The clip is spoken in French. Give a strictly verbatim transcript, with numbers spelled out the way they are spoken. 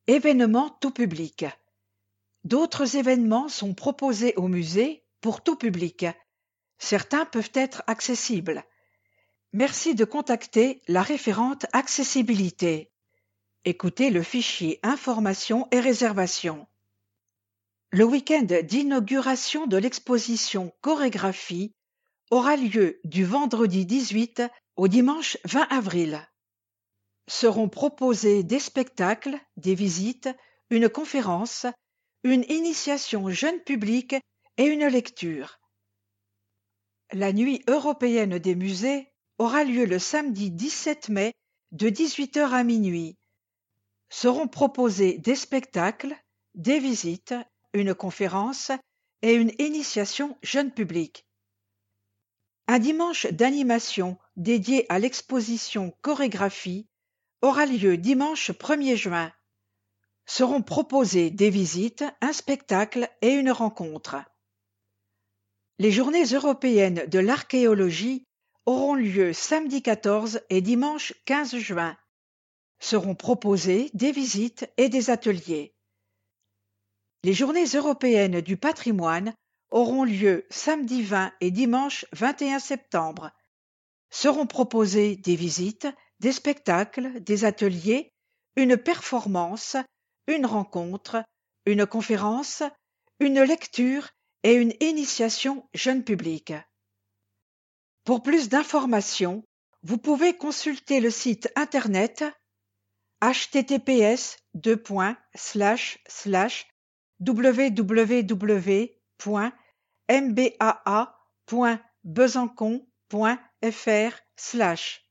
Événements tout public. D'autres événements sont proposés au musée pour tout public. Certains peuvent être accessibles. Merci de contacter la référente accessibilité. Écoutez le fichier Informations et réservations. Le week-end d'inauguration de l'exposition Chorégraphie aura lieu du vendredi dix-huit au dimanche vingt avril. Seront proposés des spectacles, des visites, une conférence, une initiation jeune public et une lecture. La Nuit européenne des musées aura lieu le samedi dix-sept mai de dix-huit heures à minuit. Seront proposés des spectacles, des visites, une conférence et une initiation jeune public. Un dimanche d'animation dédié à l'exposition Chorégraphie aura lieu dimanche premier juin. Seront proposées des visites, un spectacle et une rencontre. Les Journées européennes de l'archéologie auront lieu samedi quatorze et dimanche quinze juin. Seront proposées des visites et des ateliers. Les Journées européennes du patrimoine auront lieu samedi vingt et dimanche vingt et un septembre. Seront proposées des visites, des spectacles, des ateliers, une performance, une rencontre, une conférence, une lecture et une initiation jeune public. Pour plus d'informations, vous pouvez consulter le site internet h t t p s deux points slash slash w w w point m b a a point besançon point f r slash